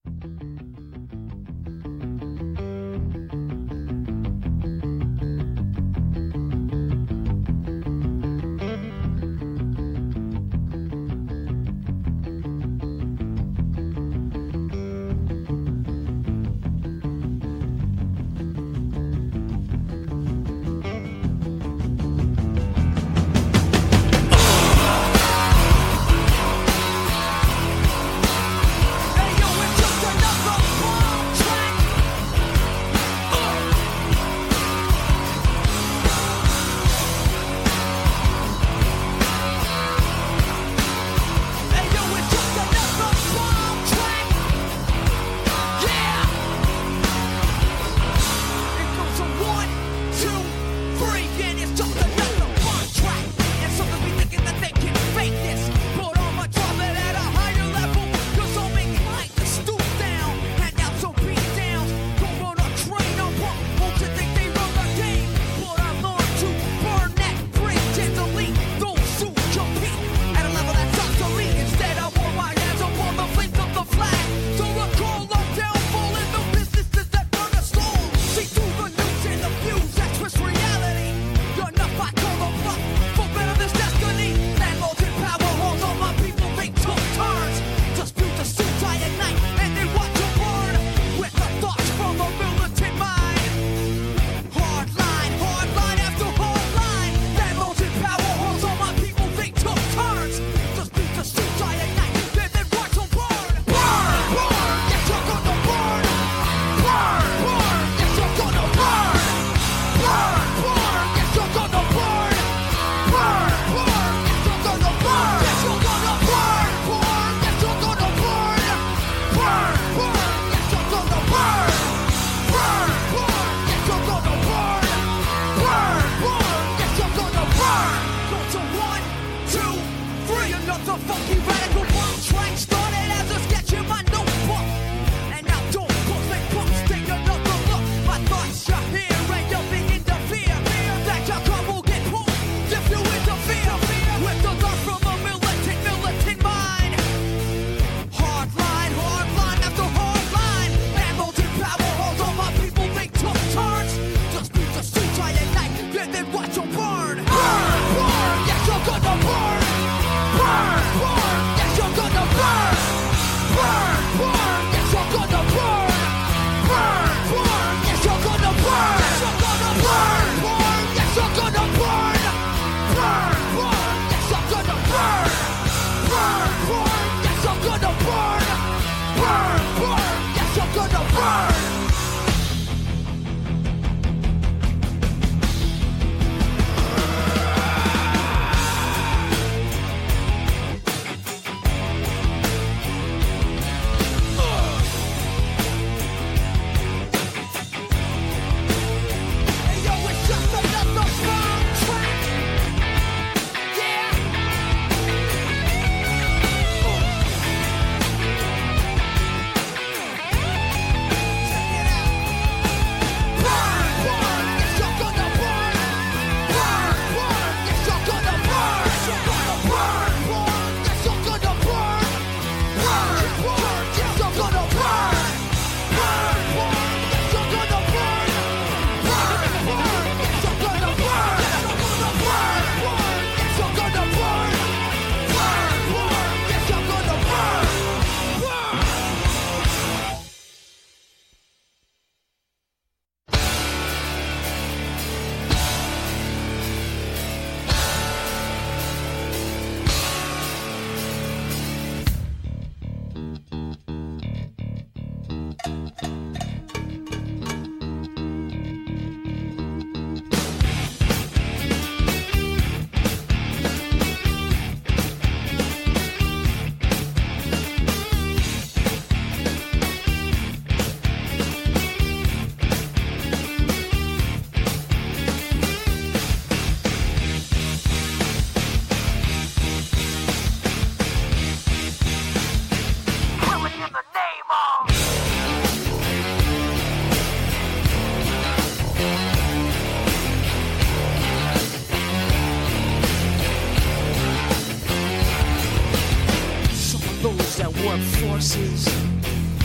forces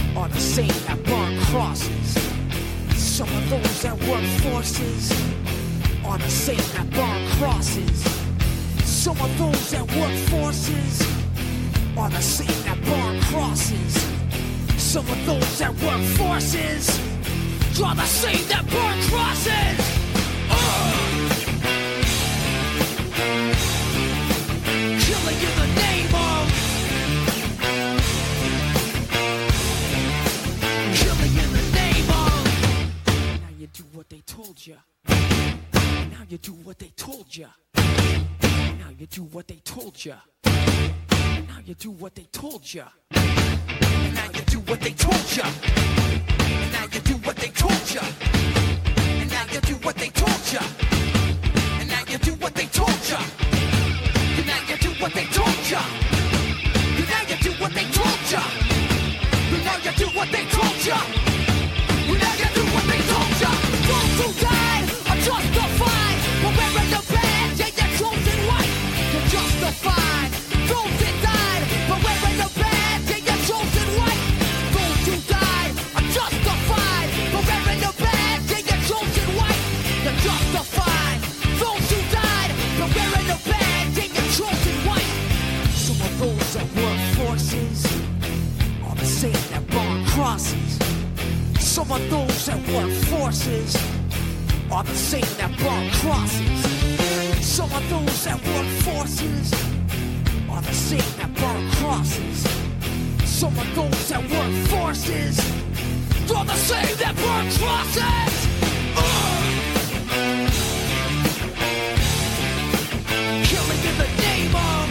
are the same that burn crosses. Some of those that work forces are the same that burn crosses. Some of those that work forces are the same that burn crosses. Some of those that work forces are the same that burn crosses. Killing in the name of. Killing in the name of. Now you do what they told you. Now you do what they told you. Now you do what they told you. Now you do what they told you. Now you do what they told you. Now you do what they told you. And now you do what they told you. And now you do what they told you. And now you do what they told you. And now you do what they told you. And now you do what they told you. And now you do what they told you. Those who died are justified for wearing the badge. Yeah, you're chosen white. You're justified. Those that died for wearing the badge. Yeah, you're chosen white. Those who died are justified for wearing the badge. Yeah, you're chosen white. You're justified. Those who died for wearing the badge. Yeah, you're chosen white. Some of those that work forces are the same that burn crosses. Some of those that work forces are the same that burn crosses. Some of those that work forces are the same that burn crosses. Some of those that work forces are the same that burn crosses. Killing in the name of.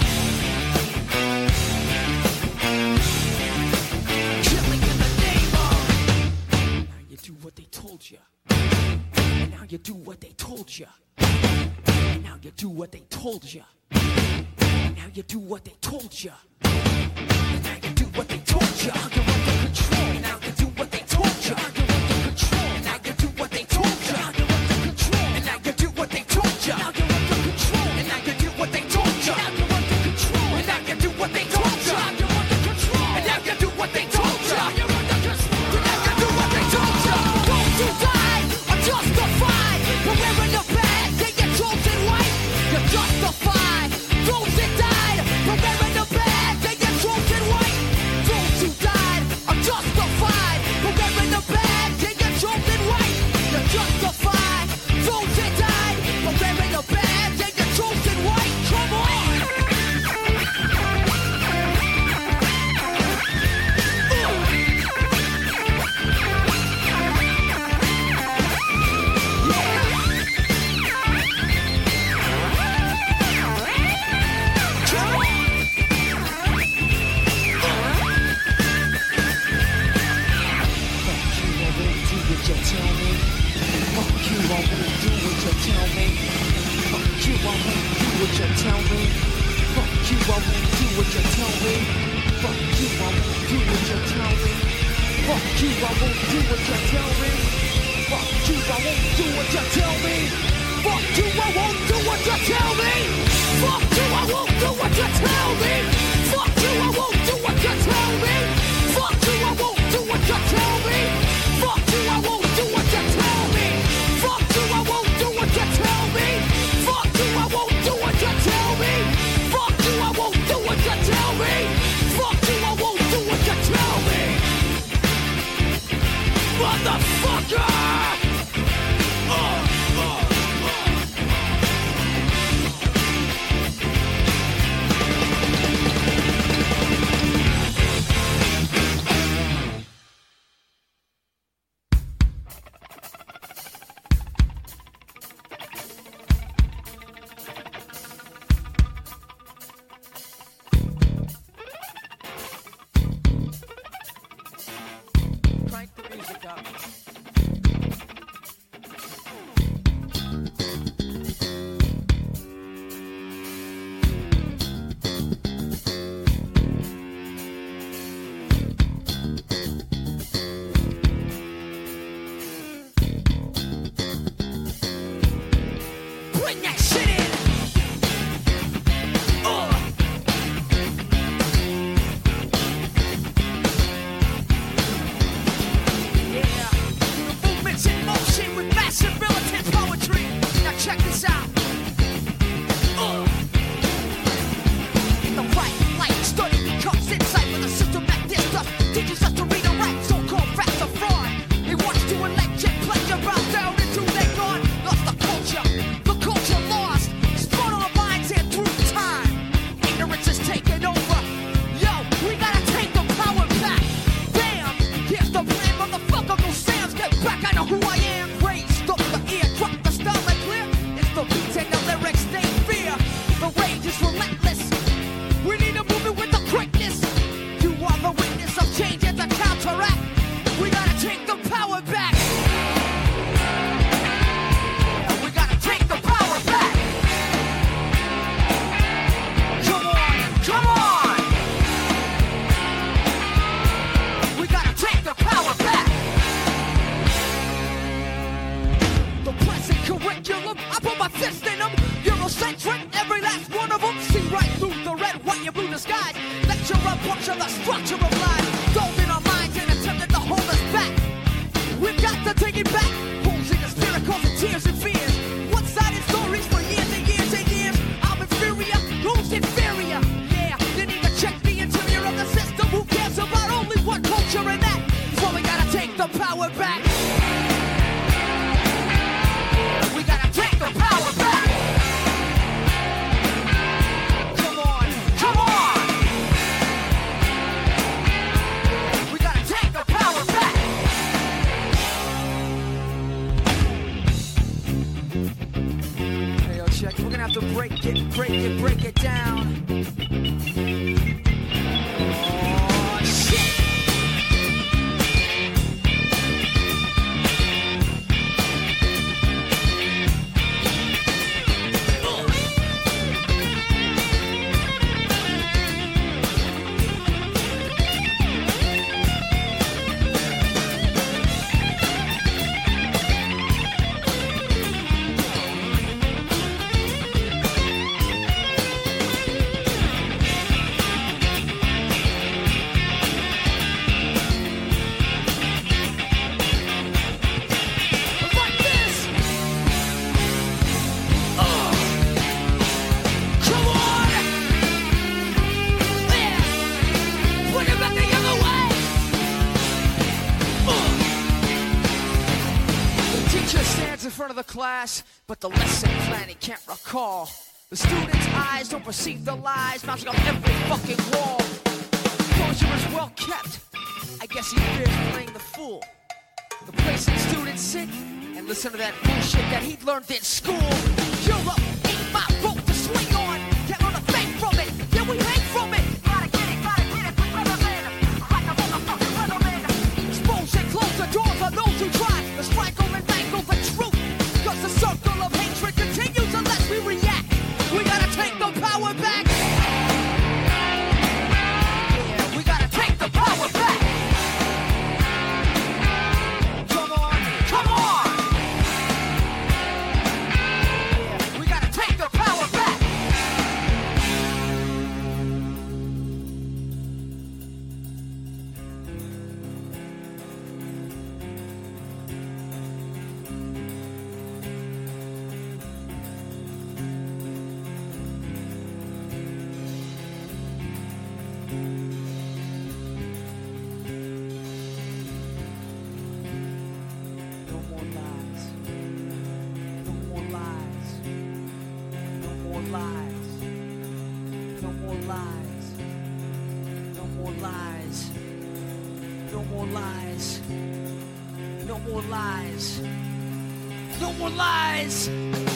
Killing in the name of. Now you do what they told you. And now you do what they told you. And now you do what they told you. And now you do what they told you. And now you do what they told you. You're under control. And now you do what they told you. You're under control. And now you do what they told you. You're under control. And now you do what they told you. Now you're under control. And now you do what they told you. Now you're under control. And now you do what they told you. You're under control. And now you do what they told you. You're under control. And now you do what they told you. Those who died are justified for wearing the badge. They get chosen white. You're justified. Those that died for wearing the badge. They get chosen white. Those who died are justified for wearing the badge. They get chosen white. You're justified. Those that died for wearing the badge. They get chosen white. Come on. rupture the structure of life. Those in our minds and attempted to hold us back. We've got to take it back. Holes in the spirit causing tears and fears. One-sided stories for years and years and years. I'm inferior, who's inferior? Yeah, you need to check the interior of the system. Who cares about only one culture, and that is why we gotta take the power back. We gotta take the power back. Come on, come on. We gotta take the power back. Hey, yo, check. We're gonna have to break it down. Oh, shit. Class, but the lesson plan he can't recall. The students' eyes don't perceive the lies bouncing off every fucking wall. Closure is well kept. I guess he fears playing the fool. The place that students sit and listen to that bullshit that he learned in school. Europe ain't my boat to swing on. Can't learn a thing from it. Yeah, we hang from it. Gotta get it, weatherman. Like a motherfucking weatherman. Expose and close the doors on those who try to strangle and mangle the truth. Cause the circle of hatred continues unless we react. We gotta take the power back. Yeah, we gotta take the power back. Come on, come on. Yeah, we gotta take the power back. No more lies.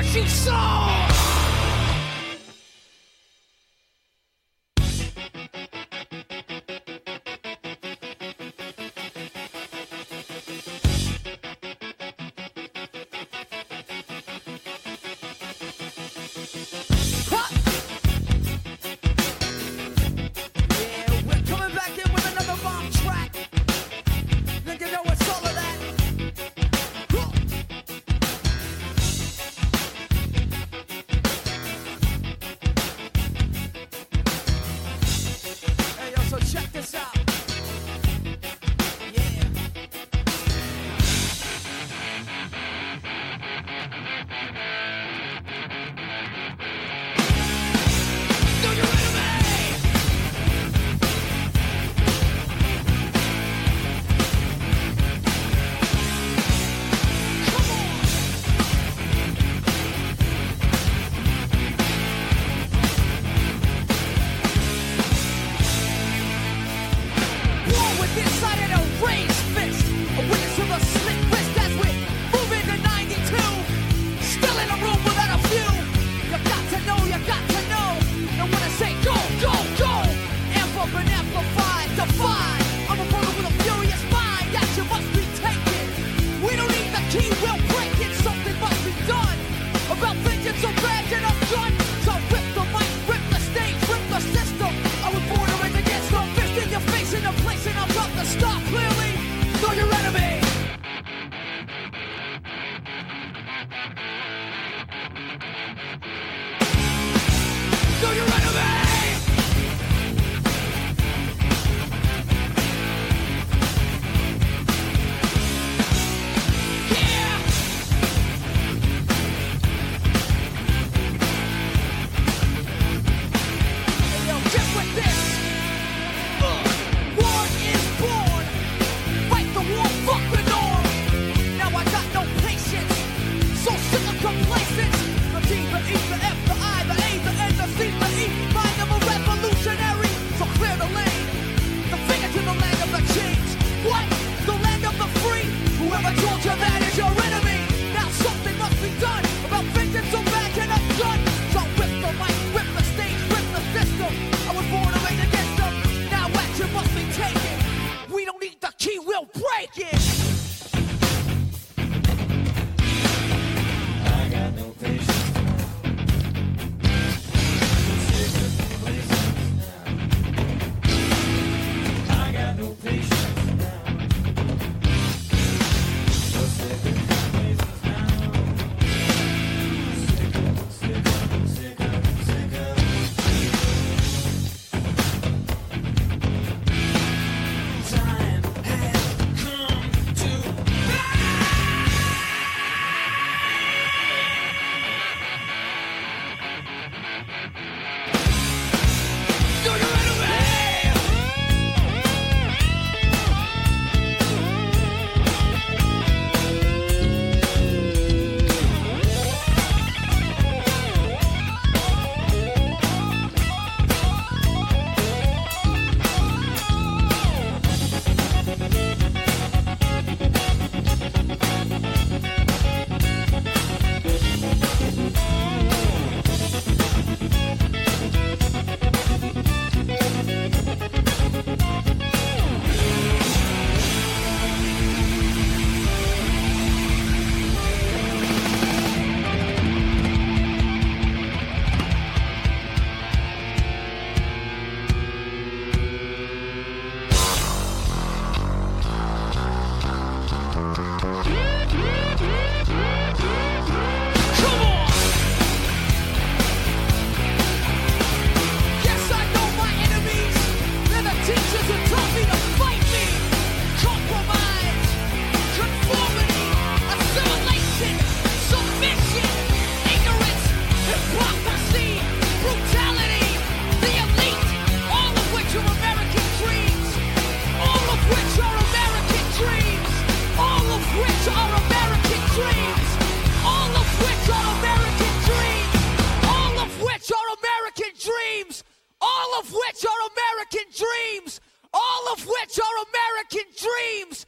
what you saw.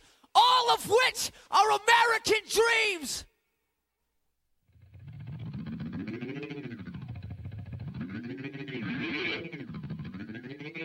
all of which are American dreams.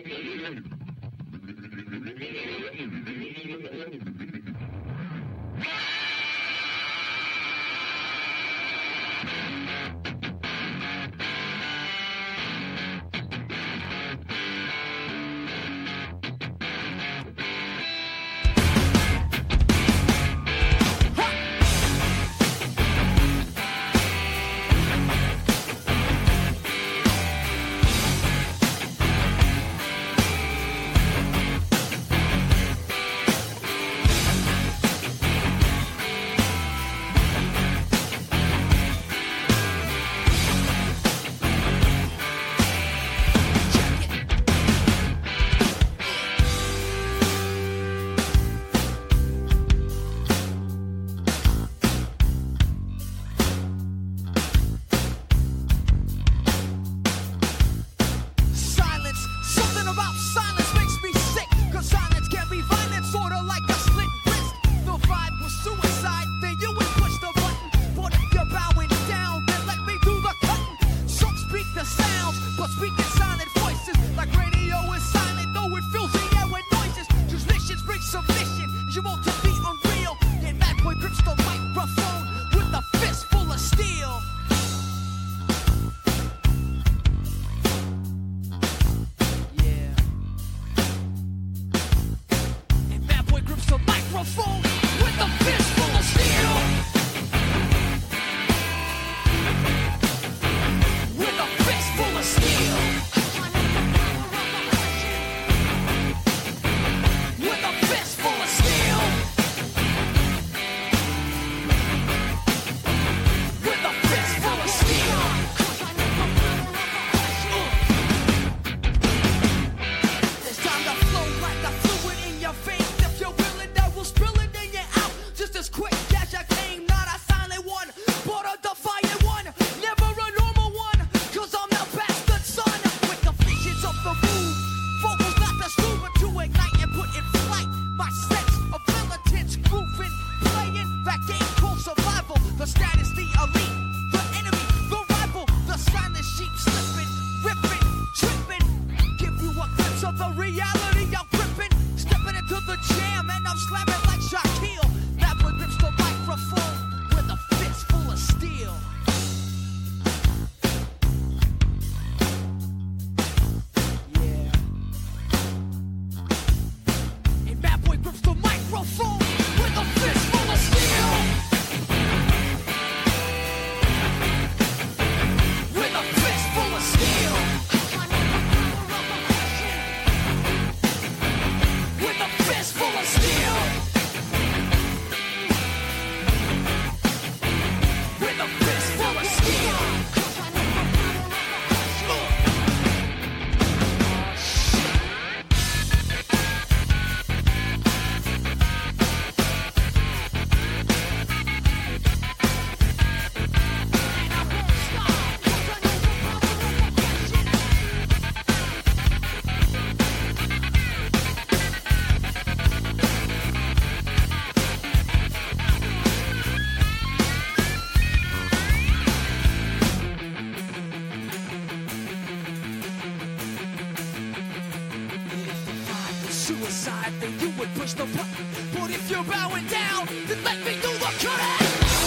suicide, then you would push the button. But if you're bowing down, then let me do the cutting.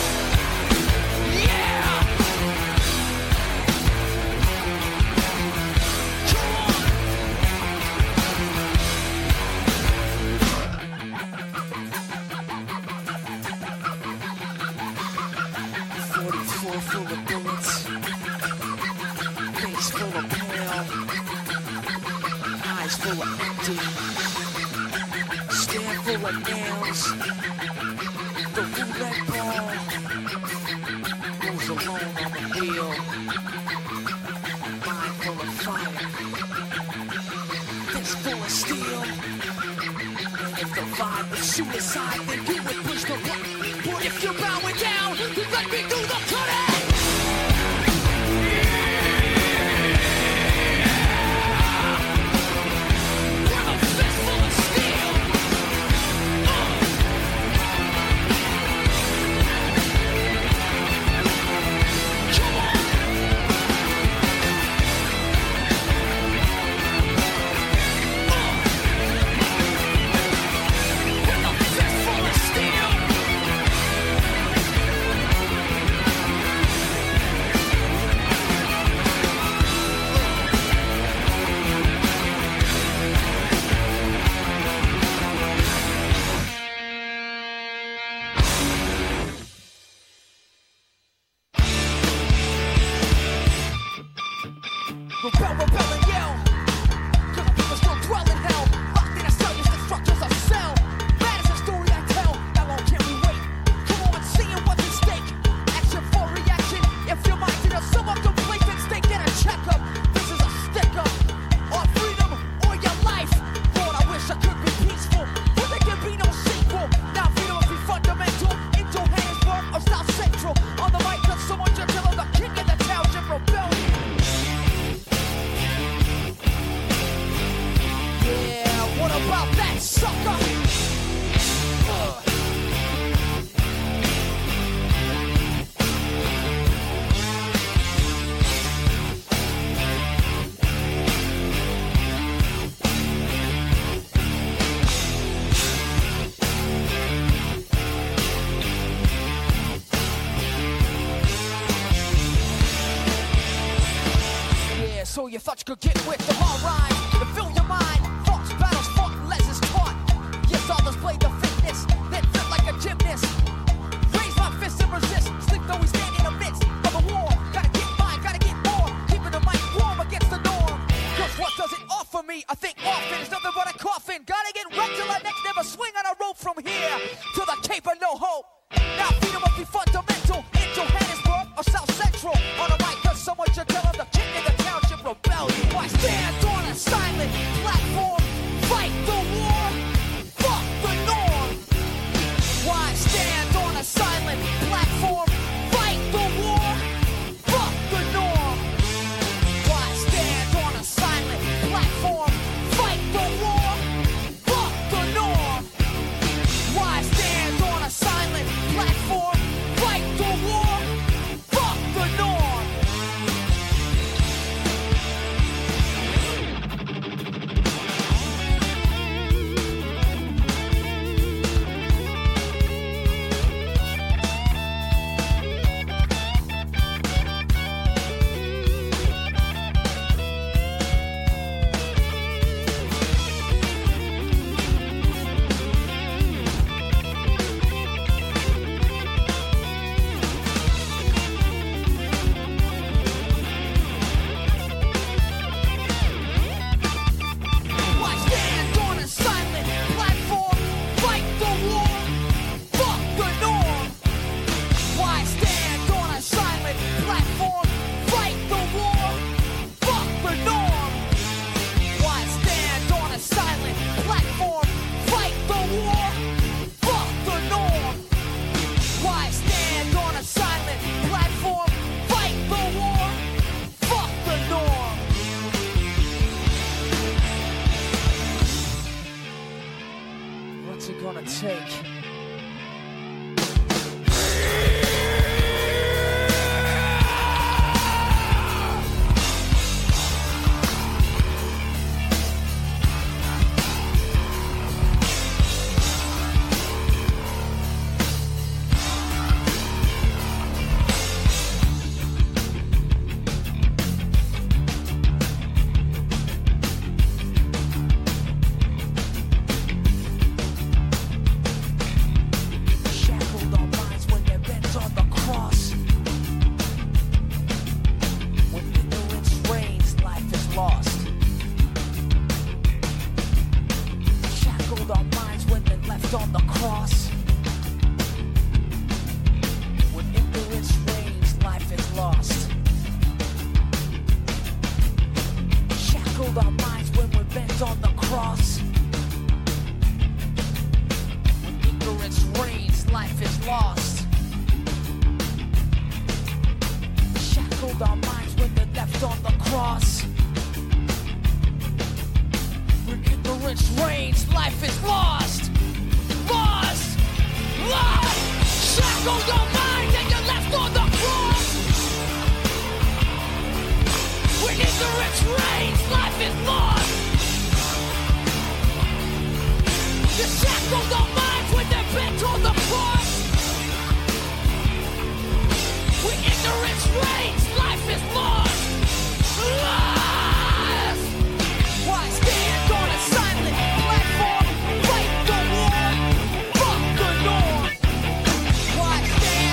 Yeah! Come on! 44 full of bullets, face full of pale, eyes full of empty, stare full of nails. The roulette ball goes alone on the wheel. Mind full of fire, fist full of steel. And if the vibe was suicide, then you would push the button. But if you're bowing down, then let me do the cutting. you thought you could get with them all rhymes to fill your mind. Thoughts, battles, fought, and lessons taught. Yes, all displayed the fitness, then fit like a gymnast. Raise my fist and resist, sleep though we stand in the midst of a war. Gotta get mine, gotta get more, keeping the mic warm against the norm. Cause what does it offer me? I think often is nothing but a coffin. Gotta get wrecked till I next never swing on a rope from here to the Cape of No Hope. Now freedom must be fundamental in Johannesburg or South Central. On the mic, cause someone should tell them the king of the township rebellion. Why stand on a silent platform? Fight the war, fuck the norm. Why stand on a silent platform? Fight the war, fuck the norm. Why stand on a silent platform? Fight the war, fuck the norm. Why stand on a silent platform? Fight the war, fuck the norm. Why stand on a silent platform? Fight the war, fuck the norm. Why stand on a silent platform? Fight the war, fuck the norm. Why stand on a silent platform? Fight the war, fuck the norm. Why stand on a silent platform? Fight the war, fuck the norm. What's it gonna take? Shackled our minds when they're bent on the cross. When ignorance reigns, life is lost. Shackled our minds when they're left on the cross. When ignorance reigns, life is lost. Shackled our minds when we're bent on the cross. When ignorance reigns, life is lost. Shackled our minds when they're left on the cross. When ignorance reigns, life is lost. Lost! Lost! Shackled our minds and you're left on the cross. When ignorance reigns, life is lost. You shackled our minds when they're bent on the cross. When ignorance reigns, life is lost. Lost! Why stand on a silent platform? Fight the war, fuck the norm. Why stand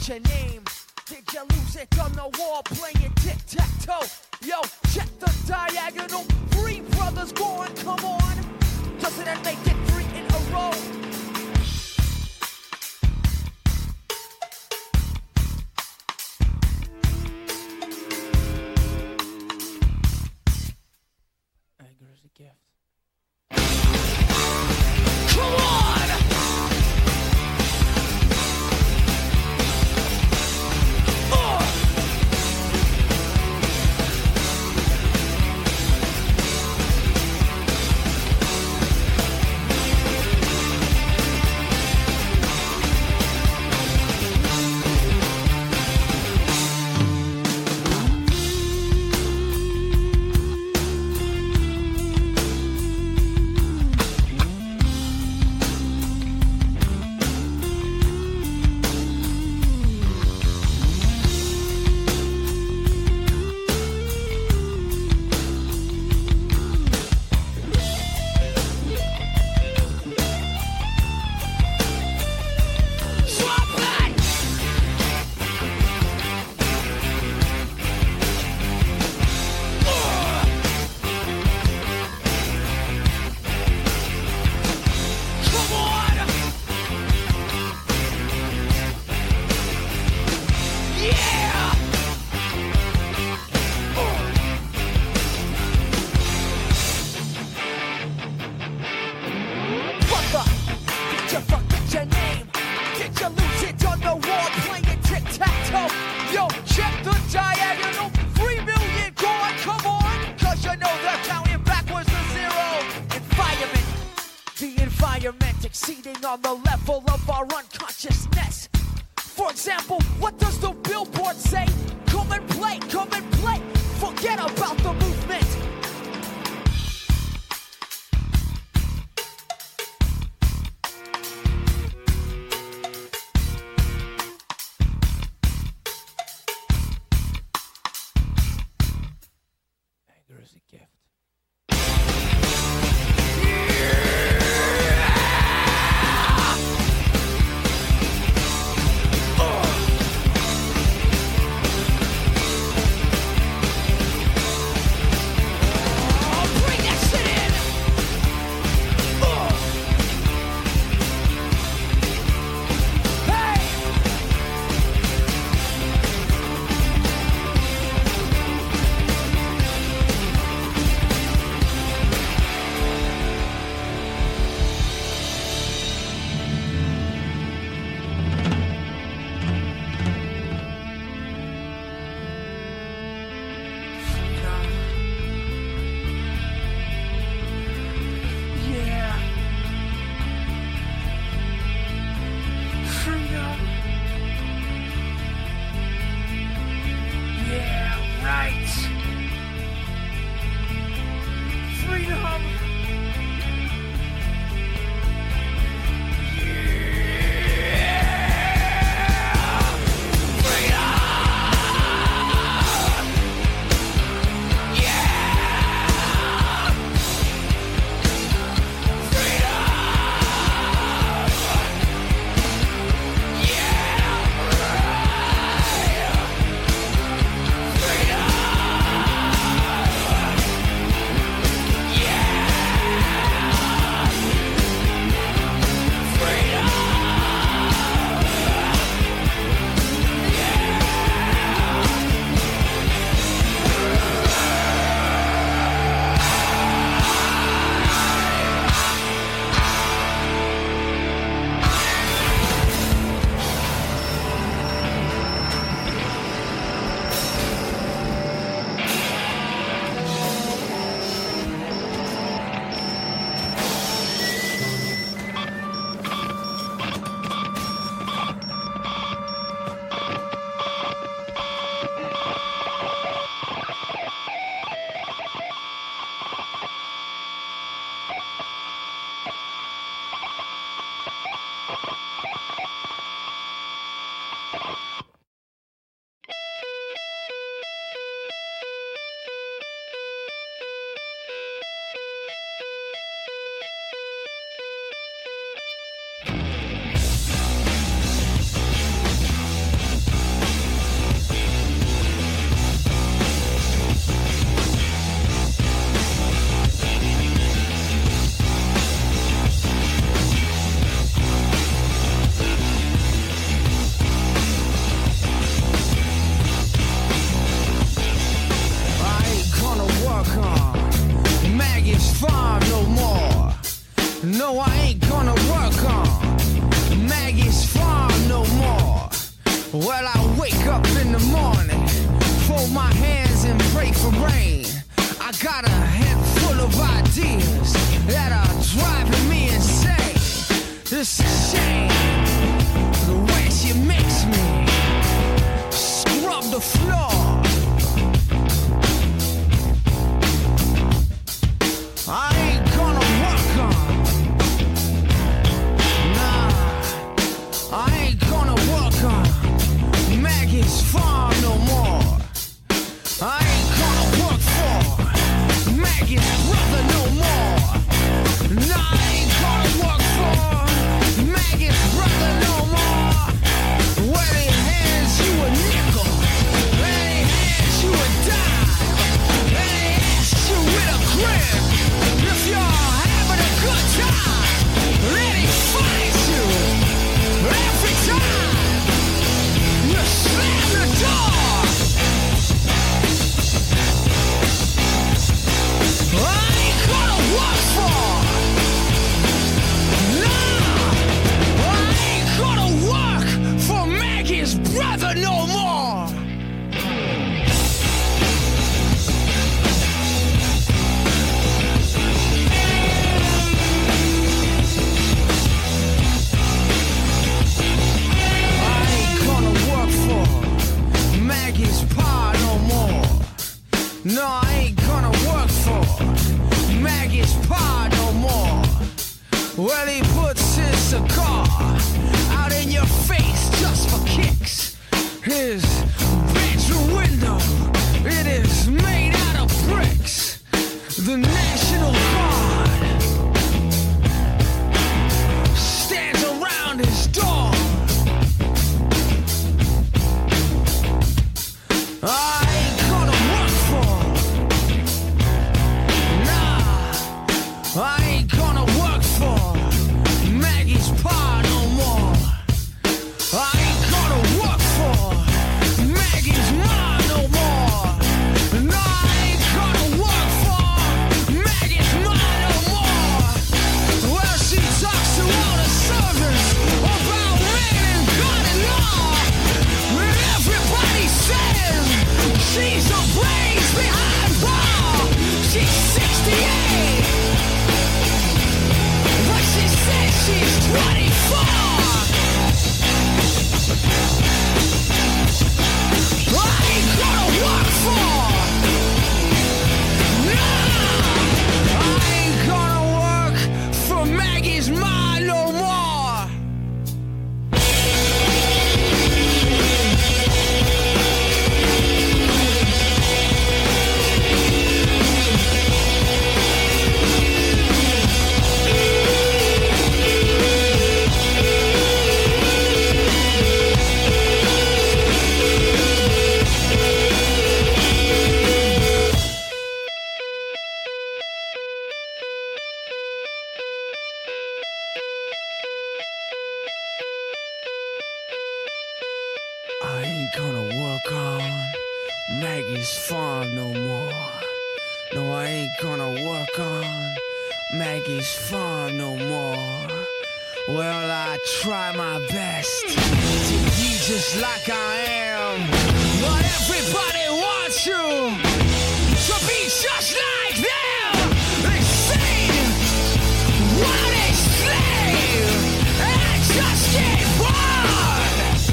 forget your name? Did you lose it on the wall playing tic-tac-toe? Yo, check the diagonal. 3 brothers gone, come on. Doesn't it make it 3 in a row? Anger is a gift. Come on! Exceeding on the level of our unconsciousness. For example, what does the billboard say? Come and play, forget about the movement. Anger is a gift. gonna work on Maggie's farm no more. Well, I wake up in the morning, fold my hands and pray for rain. I got a head full of ideas that are driving me insane. It's a shame the way she makes me scrub the floor. I ain't gonna work on, nah, I ain't gonna work on Maggie's farm no more. I ain't gonna work for Maggie's brother no more. Nah, I ain't gonna work for Maggie's brother no more. Well, he hands you a nickel, and he hands you a dime, and he asks you with a grin if you're having a good time. Then he finds you every time you slam the door. I ain't gonna work for, nah, I ain't gonna work for Maggie's brother no more. I ain't gonna work for Maggie's pa no more. No, I ain't gonna work for Maggie's pa no more. Well, he puts his cigar out in your face just for kicks. His bedroom window, it is made out of bricks. The National Guard stands around his door. I ain't gonna work for, nah, I ain't gonna work for Maggie's pa no more. I ain't gonna work for Maggie's ma no more. No, I ain't gonna work for Maggie's ma no more. Well, she talks to all the servants about man and God and law, and everybody says she's the brains behind bar. She's 68, but she says she's 24. I ain't gonna work for, nah, I ain't gonna work for Maggie's ma no more. I ain't gonna work on Maggie's farm no more. No, I ain't gonna work on Maggie's farm no more. Well, I try my best to be just like I am, but everybody wants you to be just like them. They say what they say, and I just get bored.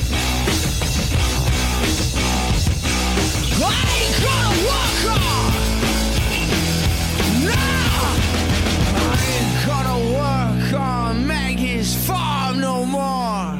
I ain't gonna work on, no, I ain't gonna work on Maggie's farm no more.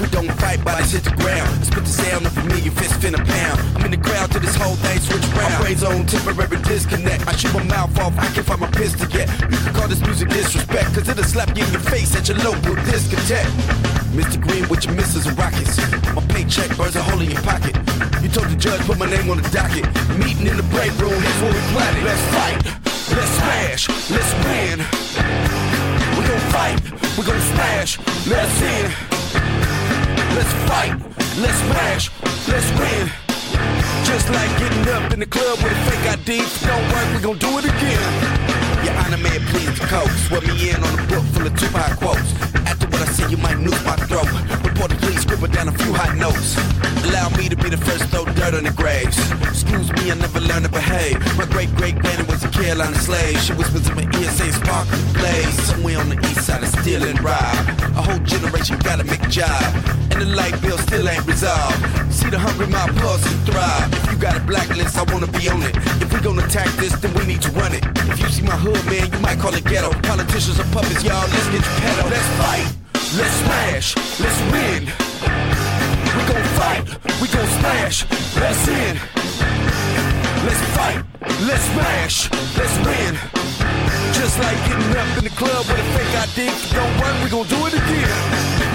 we don't fight, bodies hit the ground. I spit the sound of familiar fist finna pound. I'm in the crowd till this whole thing switch round. My brain's on temporary disconnect. I shoot my mouth off, I can't find my pistol yet. You can call this music disrespect, cause it'll slap you in your face at your local discotheque. Mr. Green with your missiles and rockets. My paycheck burns a hole in your pocket. You told the judge put my name on the docket. Meeting in the break room, here's what we plotted. Let's fight, let's smash, let's win. We gon' fight, we gon' smash, let's in. Let's fight, let's smash, let's win. Just like getting up in the club with a fake ID. If it don't work, we gon' do it again. Your Honor, may it please the code. Swear me in on a book full of Tupac quotes. After what I say, you might noose my throat. Report the police, scribble down a few hot notes. Allow me to be the first to throw dirt on the graves. Excuse me, I never learned to behave. My great-great-granny was a Carolina slave. She whispers in my ear, saying sparkle blaze. Somewhere on the east side of steal and rob. A whole generation gotta make a job. And the light bill still ain't resolved. See the hungry mob pause and thrive. If you got a blacklist, I wanna be on it. If we gonna attack this, then we need to run it. If you see my hood, man, you might call it ghetto. Politicians are puppets, y'all, let's get you pedo. Let's fight, let's smash, let's win. We gon' fight, we gon' smash, let's in. Let's fight, let's smash, let's win. Just like getting up in the club with a fake ID. If it don't work, we gon' do it again.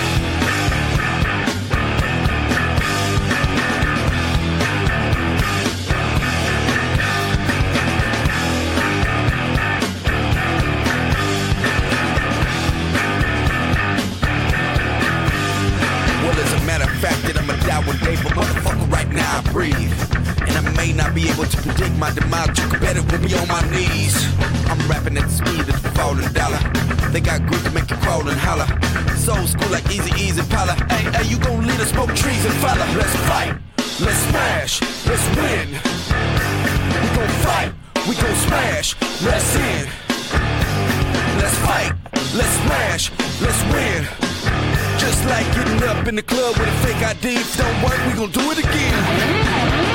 One day, but motherfucker, right now I breathe. And I may not be able to predict my demise. You can bet it will be on my knees. I'm rapping at the speed of the falling dollar. They got group to make you crawl and holler. Soul school like Eazy-E's and Paula. Hey, you gon' lead us, smoke trees and follow. Let's fight, let's smash, let's win. We gon' fight, we gon' smash, let's in. Let's fight, let's smash, let's win. Just like getting up in the club with a fake ID. If it don't work, we gon' do it again.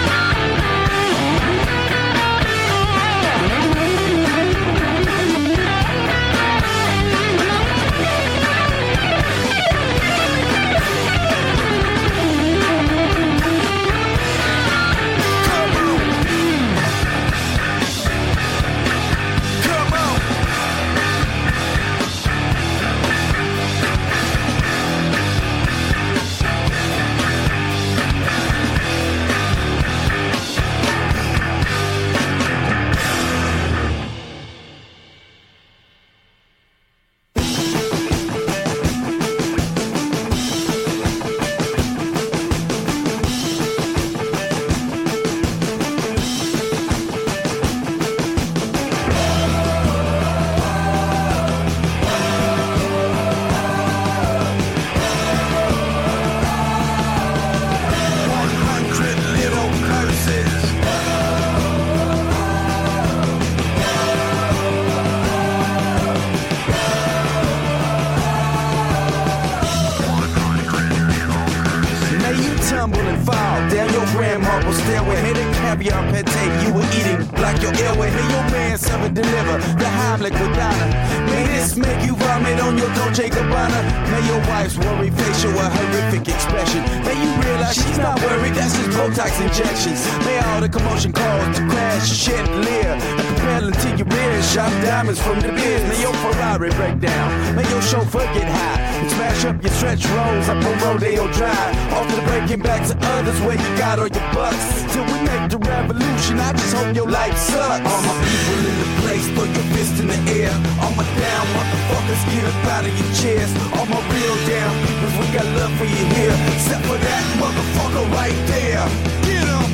Injections. May all the commotion cause to crash, chandelier, and propelling to your rear. Shot diamonds from the beers. May your Ferrari break down. May your chauffeur get high and smash up your stretch rolls up on Rodeo Drive. Off to the breaking back to others where you got all your bucks. Till we make the revolution, I just hope your life sucks. All my people in the place, throw your fist in the air. All my down motherfuckers, get up out of your chairs. All my real down peoples, we got love for you here. Except for that motherfucker right there. Get him!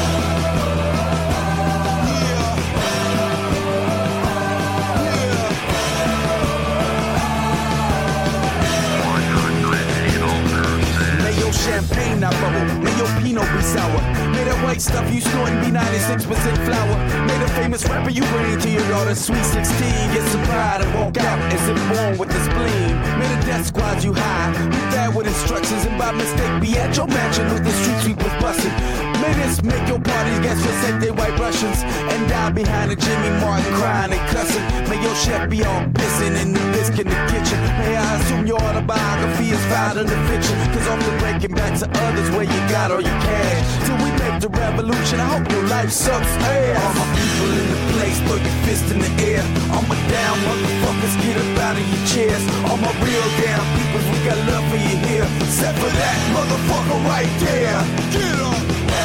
Champagne not bubble, may your Pinot be sour. May that white stuff you snorting be 96% flour. May the famous rapper you bring to your daughter sweet 16 get some pride and walk out as if born with the spleen. May the death squad you high, be bad with instructions and by mistake be at your mansion with the street sweepers busting. May this make your party's guests forsake they white Russians and die behind a Jimmy Martin crying and cussing. May your chef be all pissing in the biscuit in the kitchen. May I assume your autobiography is filed in the fiction, cause often breaking back to others where you got all your cash. Till we make the revolution, I hope your life sucks ass. All my people in the place, throw your fist in the air. All my down motherfuckers, get up out of your chairs. All my real down peoples, we got love for you here. Except for that motherfucker right there. Get up!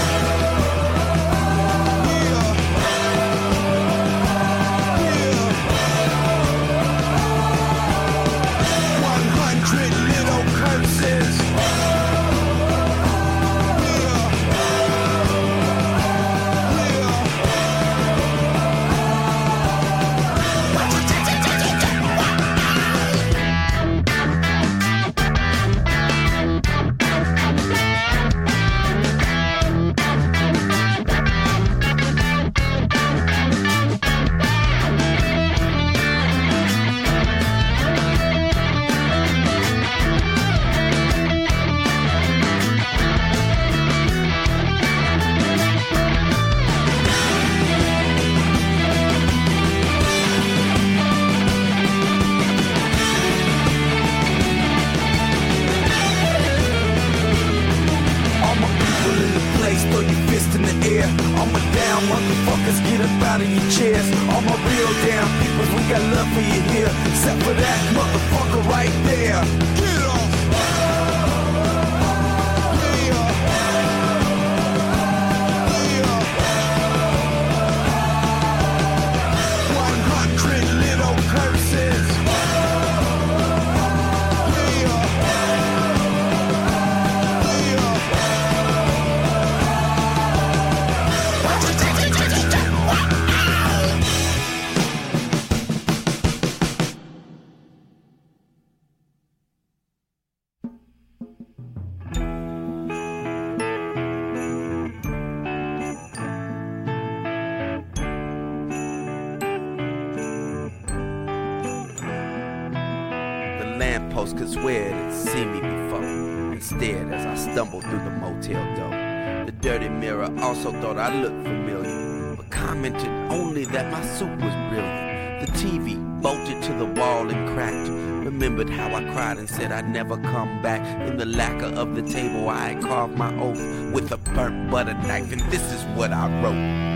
Lamppost could swear that it's seen me before and stared as I stumbled through the motel door. The dirty mirror also thought I looked familiar, but commented only that my suit was brilliant. The TV bolted to the wall and cracked. Remembered how I cried and said I'd never come back. In the lacquer of the table I had carved my oath with a burnt butter knife, and this is what I wrote.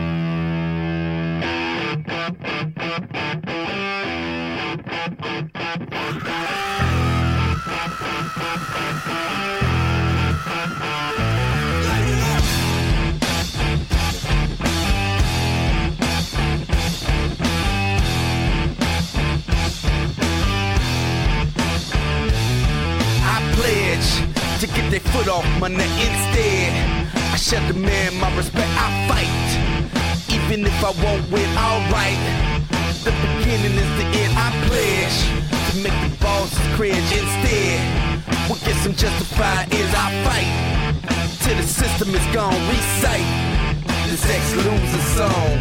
To get their foot off my neck instead, I show the man my respect, I fight. Even if I won't win, alright. The beginning is the end, I pledge to make the bosses cringe instead. What gets them justified is I fight till the system is gone. Recite this ex-loser song.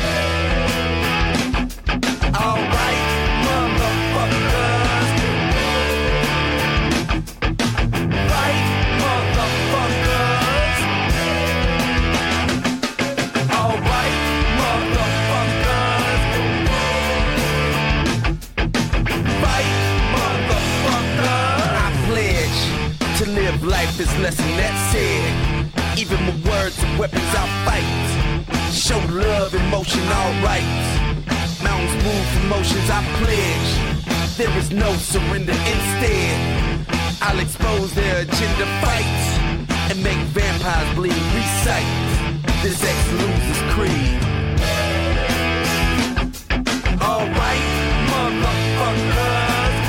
Alright, motherfuckers. Life is less than that said. Even with words and weapons I fight. Show love, emotion, alright. Mountains move from motions I pledge. There is no surrender, instead I'll expose their agenda fights and make vampires bleed. Recite this ex-loser's creed. Alright, motherfuckers.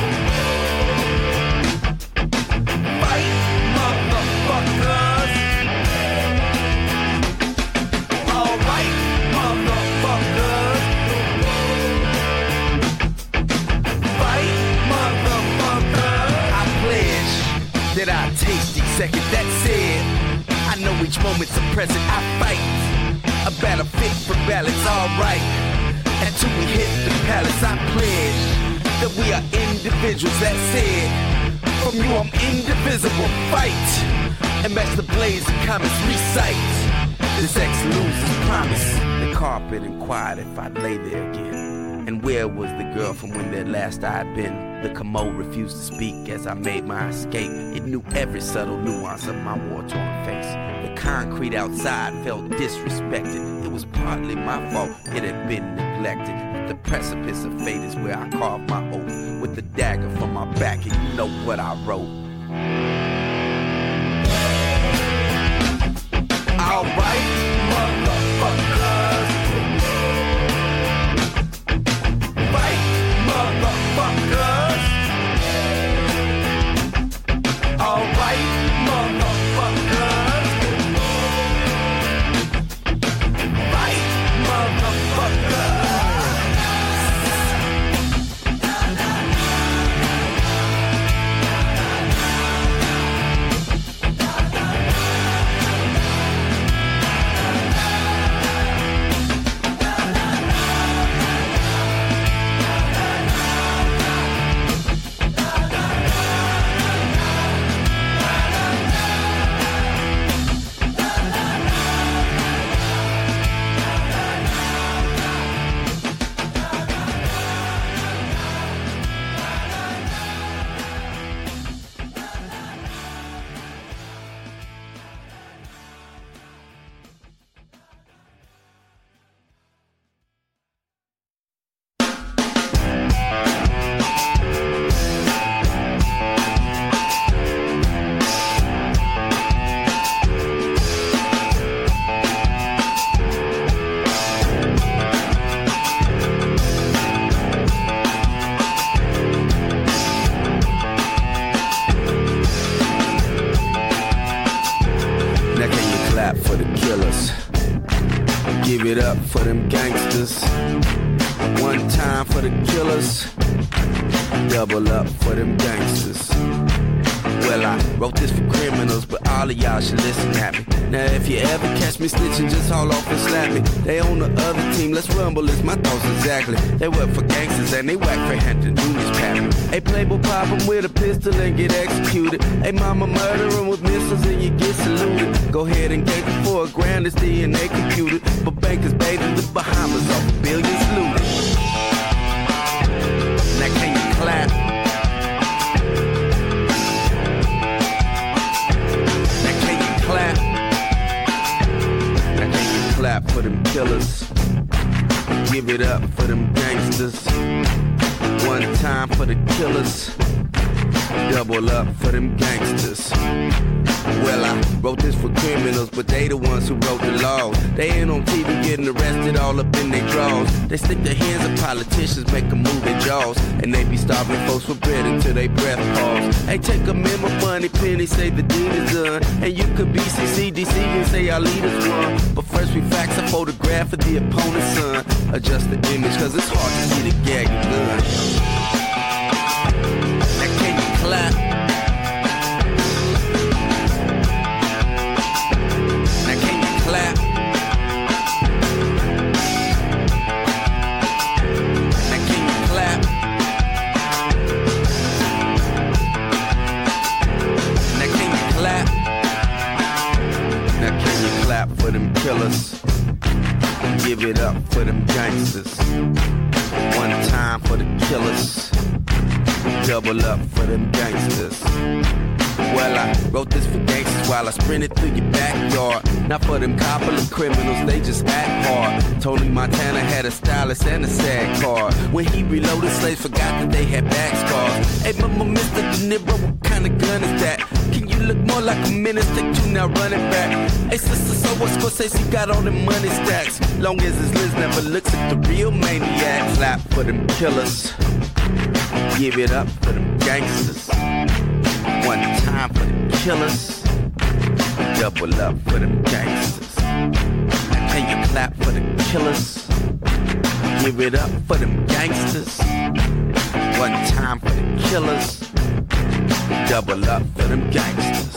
That I taste each second, that's it. I know each moment's a present, I fight. A battle fit for balance, alright. Until we hit the palace, I pledge that we are individuals, that's it. From you I'm indivisible, fight and match the blaze of comets. Recite this ex-loser's promise. The carpet inquired if I'd lay there again. And where was the girl from when that last I had been? The commode refused to speak as I made my escape. It knew every subtle nuance of my war-torn face. The concrete outside felt disrespected. It was partly my fault, it had been neglected. The precipice of fate is where I carved my oath. With the dagger from my back, and you know what I wrote. Alright, motherfuckers. Right, motherfuckers. Alright, motherfuckers. Right, motherfuckers. Give it up for them gangsters. One time for the killers. Double up for them gangsters. Well, I wrote this for criminals, but all of y'all should listen at me. Now, if you ever catch me snitching, just haul off and slap me. They on the other team, let's rumble, is my thoughts exactly. They work for gangsters and they whack for Hampton Junior's pattern. Hey, Playboy pop 'em with a pistol and get executed. Hey, mama murder 'em with missiles and you get saluted. Go ahead and gate them for $1,000, it's DNA computed. But bankers bathed in the Bahamas off billions looted. Now can you clap? Clap. Now can you clap for them killers? Give it up for them gangsters. One time for the killers. Double up for them gangsters. Well, I wrote this for criminals, but they the ones who wrote the laws. They ain't on TV getting arrested all up in their drawers. They stick their hands in politicians, make them move their jaws. And they be starving folks for bread until they breath pause. Hey, take a memo, money penny, say the deed is done. And you could be CCDC and say our leaders won. But first we fax a photograph of the opponent's son. Adjust the image, cause it's hard to see the gag gun. Now can you clap? Clap. Now can you clap? Now can you clap? Now can you clap for them killers? Give it up for them gangsters. One time for the killers. Double up for them gangsters. Well, I wrote this for gangsters while I sprinted through your backyard. Not for them couple of criminals, they just act hard. Tony Montana had a stylist and a sad card. When he reloaded, slaves forgot that they had back scars. Hey, mama, Mr. De Niro, what kind of gun is that? Can you look more like a menace? Take two now running back. Hey, sister, so what Scorsese got all them money stacks? Long as his Liz never looks at the real maniac. Clap for them killers. Give it up for them gangsters. One time for the killers. Double up for them gangsters. Now can you clap for the killers? Give it up for them gangsters. One time for the killers. Double up for them gangsters.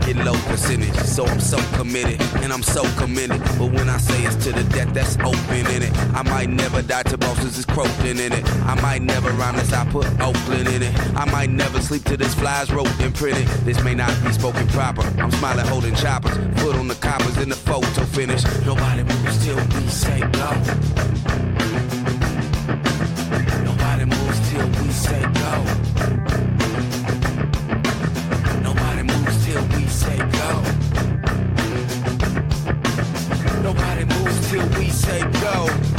get low percentage. So I'm so committed, and I'm so committed. But when I say it's to the death, that's open in it. I might never die to bosses is croaking in it. I might never rhyme as I put Oakland in it. I might never sleep till this flies wrote and printed. This may not be spoken proper. I'm smiling holding choppers, foot on the coppers in the photo finish. Nobody moves till we say go. Nobody moves till we say go. Nobody moves till we say go. Nobody moves till we say go.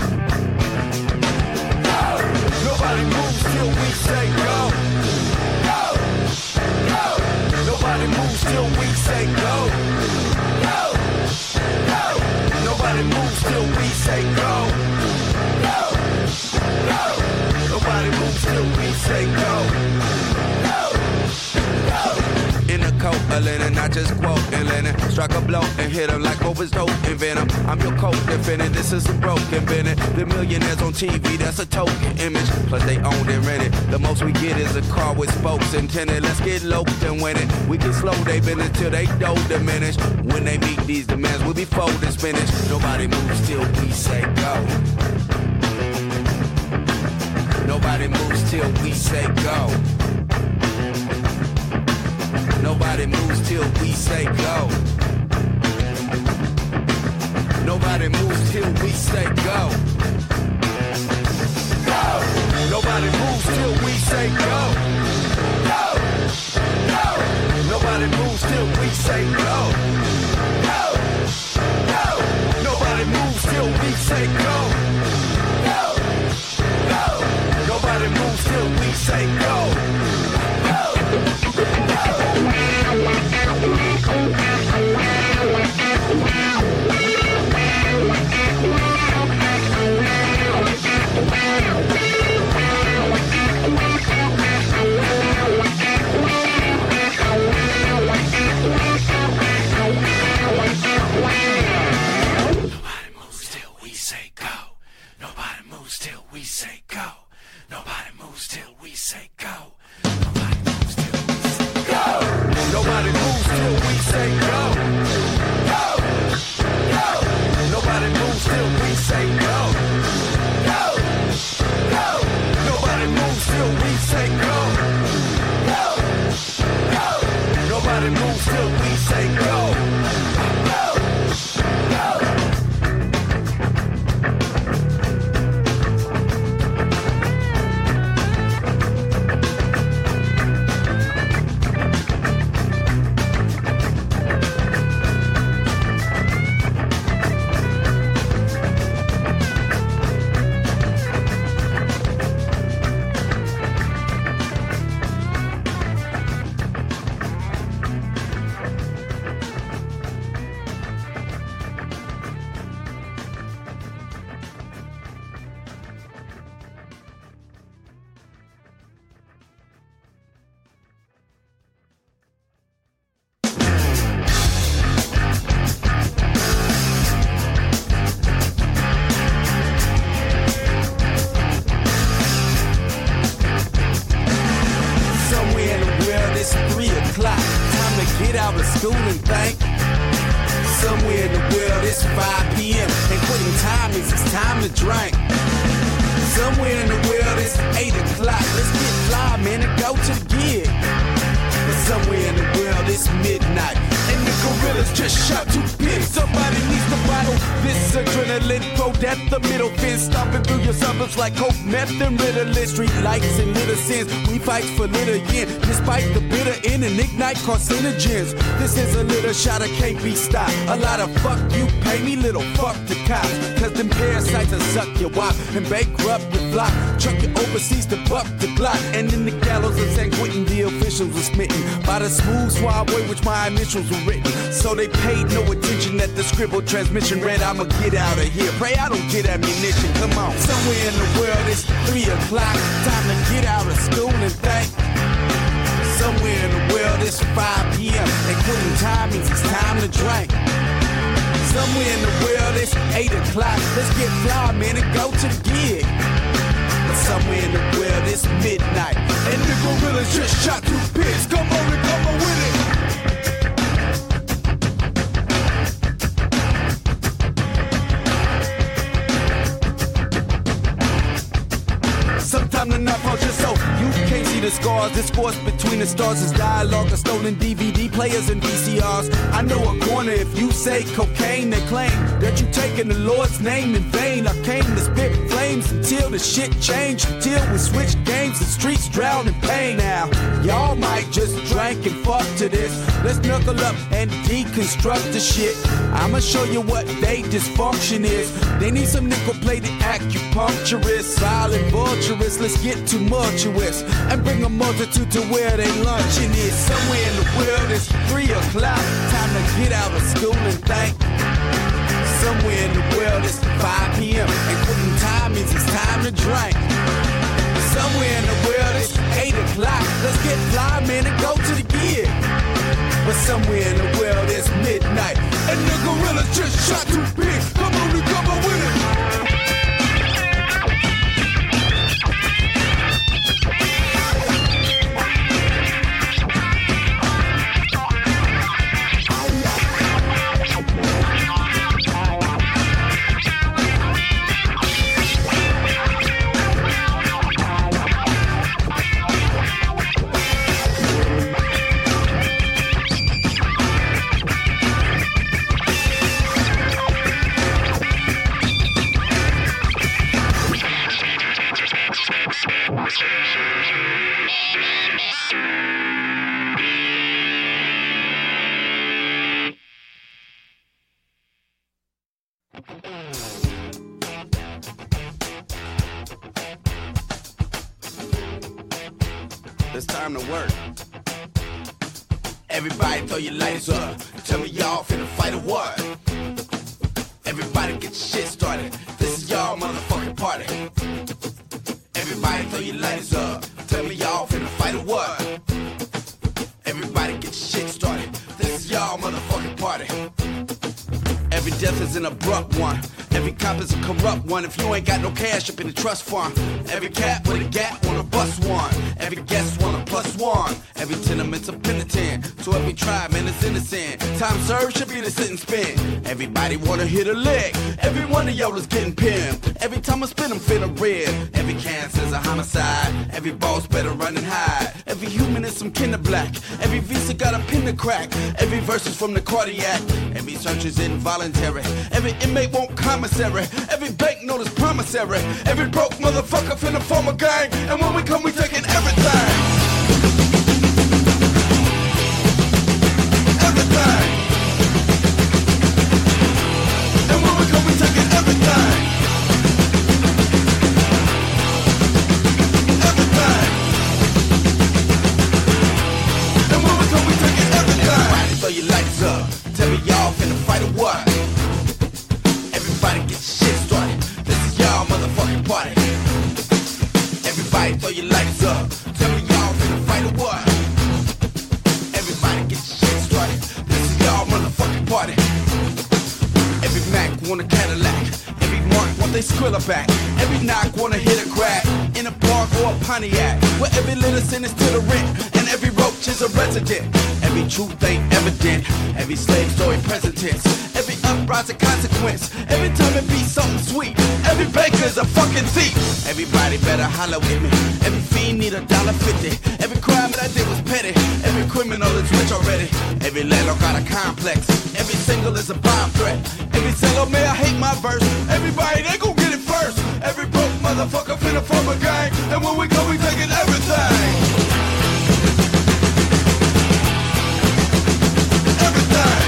Nobody moves till we say go. Go. Go. Nobody moves till we say go. Go. Go. Nobody moves till we say go. Go. Go. Nobody moves till we say go. Go. Go. In the coat of linen, I just quote and linen. Strike a blow and hit him like Oprah's dope and venom. I'm your co-defendant, this is a broken Bennett. The millionaires on TV, that's a token image. Plus they own and rent it. The most we get is a car with spokes intended. Let's get low and win it. We can slow they business till they don't diminish. When they meet these demands, we'll be folding spinach. Nobody moves till we say go. Nobody moves till we say go. Nobody moves till we say go. Nobody moves till we say go. Go. Nobody moves till we say go. Go. Go. Nobody moves till we say go. Go. Go. Nobody moves till we say go. Go. Go. Nobody moves till we say go. Go. Like coke, meth, and Ritalin. Street lights and little sins. We fight for little yin. Despite the bitter end and ignite carcinogens. This is a little shot of can't be stopped. A lot of fuck you pay me, little fuck the cops. Cause them parasites will suck your wop and bankrupt your block. Truck you overseas to buck the Glock. And in the gallows of San Quentin, the officials were smitten by the smooth suave way which my initials were written. So they paid no attention at the scribbled transmission read, I'ma get out of here. Pray I don't get ammunition. Come on. Somewhere in the world it's 3 o'clock. Time to get out of school and think. Somewhere in the world it's 5 p.m. And quitting time means it's time to drink. Somewhere in the world it's 8 o'clock. Let's get fly, man, and go to the gig. But somewhere in the world it's midnight. And the gorillas just shot 2 pigs. Come on and come on with it. the scars. Discourse between the stars is dialogue of stolen DVD players and VCRs. I know a corner if you say cocaine, they claim that you taking the Lord's name in vain. I came to spit flames until the shit changed, until we switched games and streets drown in pain. Now, y'all might just drink and fuck to this. Let's knuckle up and deconstruct the shit. I'ma show you what they dysfunction is. They need some nickel-plated acupuncturists, silent vulturists. Let's get tumultuous and bring a multitude to where they luncheon is. Somewhere in the world it's 3 o'clock, time to get out of school and think. Somewhere in the world it's 5 p.m. and quitting time means it's time to drink. Somewhere in the world it's 8 o'clock, let's get fly, man, and go to the gig. But somewhere in the world it's midnight, and the gorilla just shot 2 pigs. Come on and come on with it. It's time to work. Everybody throw your lighters up. Tell me y'all finna fight or what? Everybody get your shit started. This is y'all motherfucking party. Everybody throw your lighters up. Tell me y'all finna fight or what? Everybody get your shit started. This is y'all motherfucking party. Every death is an abrupt one. Every cop is a corrupt one. If you ain't got no cash up in the trust fund. Every cat with a gap wanna bust one. Every guest want a +1. Every tenement's a penitent. So every tribe, man, is innocent. Time served should be the sit and spin. Everybody wanna hit a lick. Every one of y'all is getting pimped. Every time I spin, I'm feeling red. Every cancer's a homicide. Every boss better run and hide. Every human is some kin of black. Every visa got a pin to crack. Every verse is from the cardiac. Every search is involuntary. Every inmate won't commissary. Every bank note is promissory. Every broke motherfucker finna form a gang. And when we come, we taking everything. Everything. And when we come, we taking everything. Everything. And when we come, we taking everything. Everybody throw your lights up. Tell me y'all finna fight or what? Everybody get your shit started. This is y'all motherfucking party. Everybody throw your lights up. Tell me y'all finna fight or what? Everybody get your shit started. This is y'all motherfucking party. Every Mac want a Cadillac. Every Mark want they Skrilla back. Every knock wanna hit a crack. In a park or a Pontiac. Where every little sin is to the rent. And every roach is a resident. Every truth ain't evident. Every slave story present tense. Every uprising consequence. Every time it be something sweet. Every baker's a fucking thief. Everybody better holler with me. Every fiend need $1.50. Every crime that I did was petty. Every criminal is rich already. Every landlord got a complex. Every single is a bomb threat. Every single man I hate my verse. Everybody they gon' get it first. Every broke motherfucker finna form a gang. And when we go we taking everything. Everything.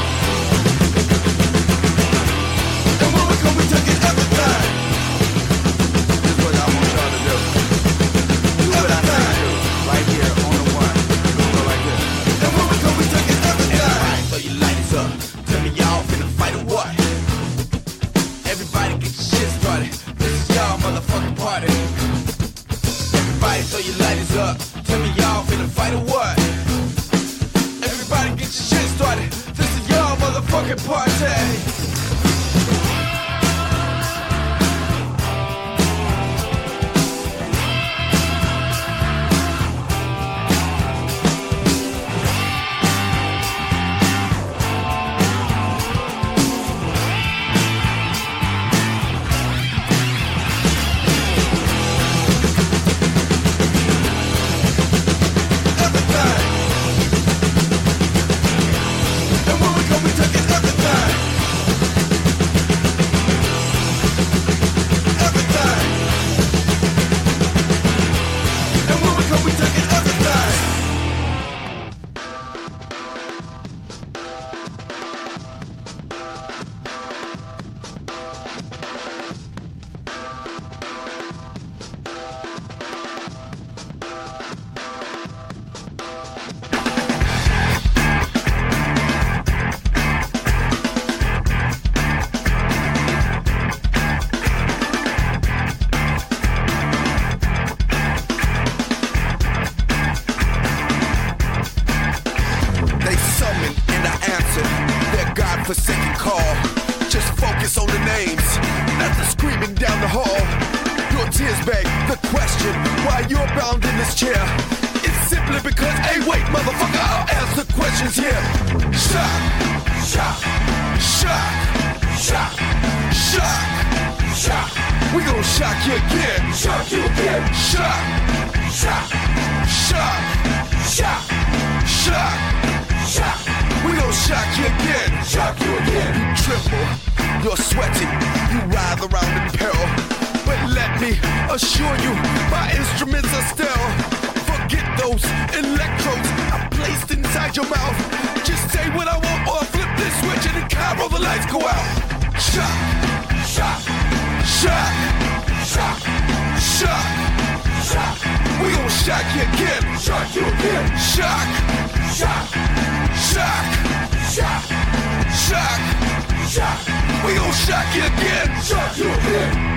And when we come, we taking everything. This is what I want y'all to do. Do what I say do. Right here on the one. Go like this. And when we come, we taking everything. Everybody throw your lighters up. Tell me y'all finna fight or what? Everybody get your shit started. This is y'all motherfucking party. Everybody throw your lighters up. Tell me y'all for second call. Just focus on the names, not the screaming down the hall. Your tears beg the question, why you're bound in this chair. It's simply because, hey wait motherfucker, I'll answer questions here. Shock, shock, shock, shock, shock, shock. We gon' shock you again. Shock you again. Shock, shock, shock, shock, shock, shock. We gon' shock you again. Shock you again. You tremble, you're sweating, you writhe around in peril. But let me assure you, my instruments are still. Forget those electrodes I placed inside your mouth. Just say what I want or flip this switch and in Cairo the lights go out. Shock, shock, shock, shock, shock, shock. We gon' shock you again. Shock you again. Shock, shock, shock, shock, shock, shock. We gon' shock you again. Shock you again.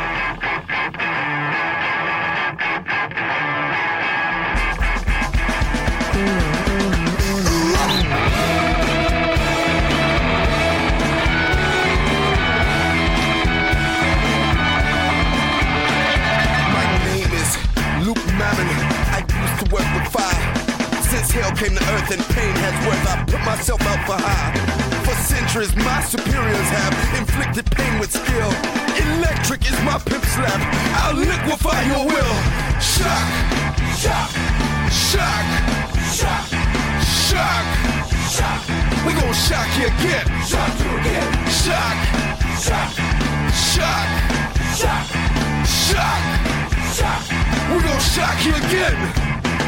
I used to work with fire. Since hell came to earth and pain has worth, I put myself out for high. For centuries, my superiors have inflicted pain with skill. Electric is my pimp slap. I'll liquefy your will. Shock, shock, shock, shock, shock, shock. We gon' shock you again. Shock you again. Shock, shock, shock, shock, shock, shock. We gon' shock you again.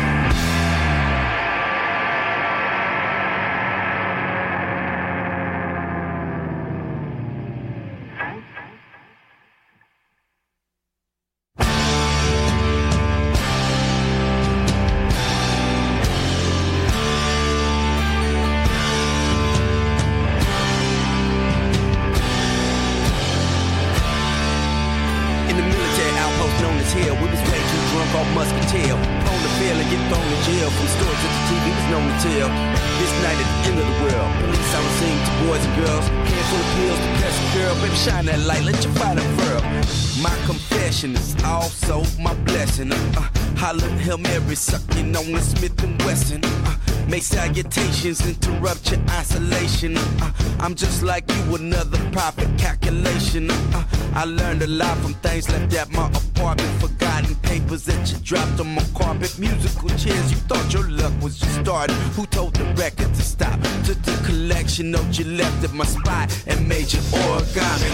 Shine that light, let your fire unfurl. My confession is also my blessing. Holla Hail Mary, sucking on the Smith & Wesson. Make salutations, interrupt your isolation. I'm just like you, another prophet calculation. I learned a lot from things left at my apartment. Forgotten papers that you dropped on my carpet. Musical chairs, you thought your luck was just starting. Who told the record to stop? Took the collection note you left at my spot and made your origami.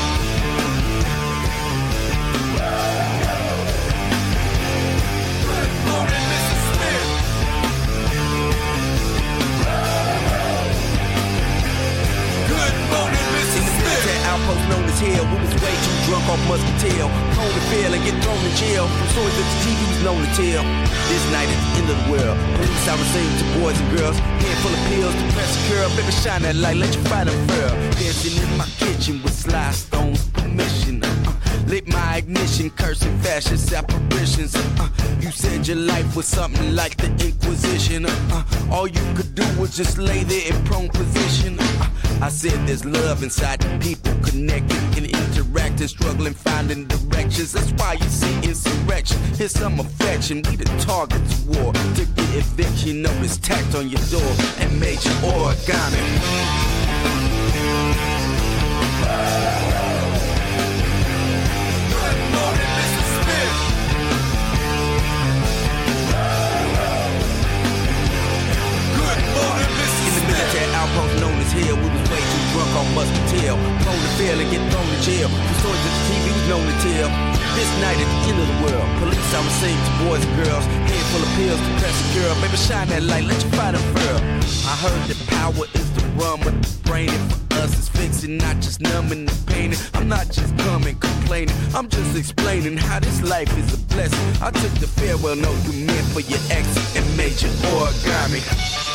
Outpost known as hell, we was way too drunk off muscatel. Prone to fail and get thrown in jail. From stories that the TV was known to tell. This night at the end of the world, police I received to boys and girls. Head full of pills, depressed girl. Baby shine that light, let you find a furl. Dancing in my kitchen with Sly Stone's permission. Lit my ignition, cursing fascist apparitions. You said your life was something like the Inquisition. All you could do was just lay there in prone position. I said there's love inside the people, connecting and interacting, struggling, finding directions. That's why you see insurrection. Here's some affection. We the targets of war. Took the eviction notice tacked on your door and made your origami. Outpost known as hell, we was way too drunk on muscatel. Prone to fail and get thrown in jail. The stories that the TV was known to tell. This night at the end of the world, police I was saying to boys and girls. Head full of pills, depressed girl. Baby shine that light, let you find a furl. I heard that power is the rum of the brain, and for us it's fixing, not just numbing the pain. I'm not just coming, complaining, I'm just explaining how this life is a blessing. I took the farewell note you meant for your ex and made your origami.